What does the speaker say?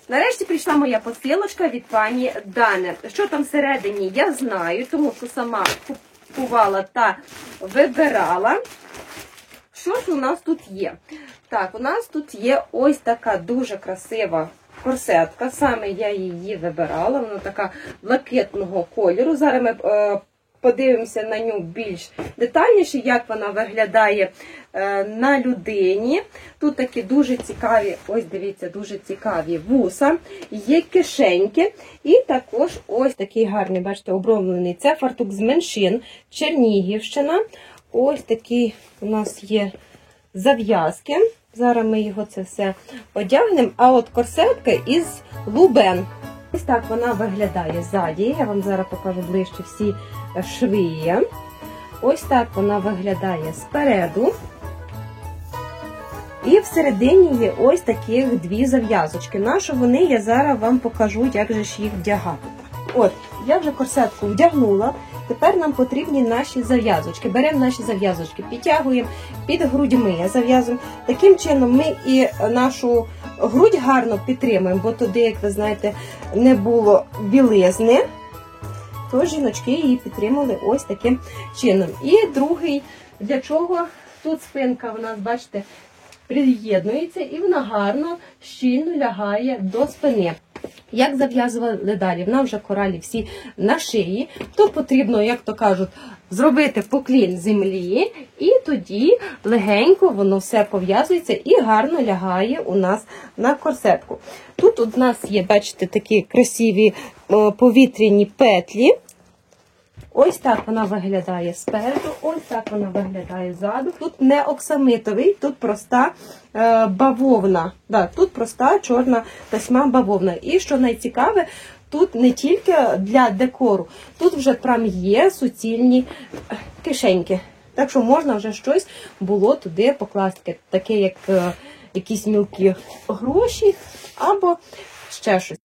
Нарешті прийшла моя посилочка від пані Дани. Що там всередині, я знаю, тому що сама купувала та вибирала. Що ж у нас тут є? Так, у нас тут є ось така дуже красива корсетка. Саме я її вибирала. Вона така блакитного кольору. Зараз ми подивимося на нього більш детальніше, як вона виглядає на людині. Тут такі дуже цікаві, ось дивіться, дуже цікаві вуса, є кишеньки. І також ось такий гарний, бачите, оброблений. Це фартук з меншин, Чернігівщина. Ось такий у нас є зав'язки. Зараз ми його це все одягнемо. А от корсетка із лубен. Ось так вона виглядає ззаді. Я вам зараз покажу ближче всі шви. Ось так вона виглядає спереду. І всередині є ось таких дві зав'язочки. На що вони, я зараз вам покажу, як же ж їх вдягати. От, я вже корсетку вдягнула. Тепер нам потрібні наші зав'язочки. Беремо наші зав'язочки, підтягуємо під грудьми, зав'язуємо. Таким чином ми і нашу грудь гарно підтримуємо, бо туди, як ви знаєте, не було білизни. То жіночки її підтримали ось таким чином. І другий, для чого тут спинка у нас, бачите, приєднується і вона гарно, щільно лягає до спини. Як зав'язували далі? Вона вже коралі всі на шиї, то потрібно, як то кажуть, зробити поклін землі, і тоді легенько воно все пов'язується і гарно лягає у нас на корсетку. Тут у нас є, бачите, такі красиві повітряні петлі. Ось так вона виглядає спереду, ось так вона виглядає ззаду. Тут не оксамитовий, тут проста бавовна. Да, тут проста чорна тасьма бавовна. І що найцікаве, тут не тільки для декору, тут вже прям є суцільні кишеньки. Так що можна вже щось було туди покласти, таке як якісь мілкі гроші або ще щось.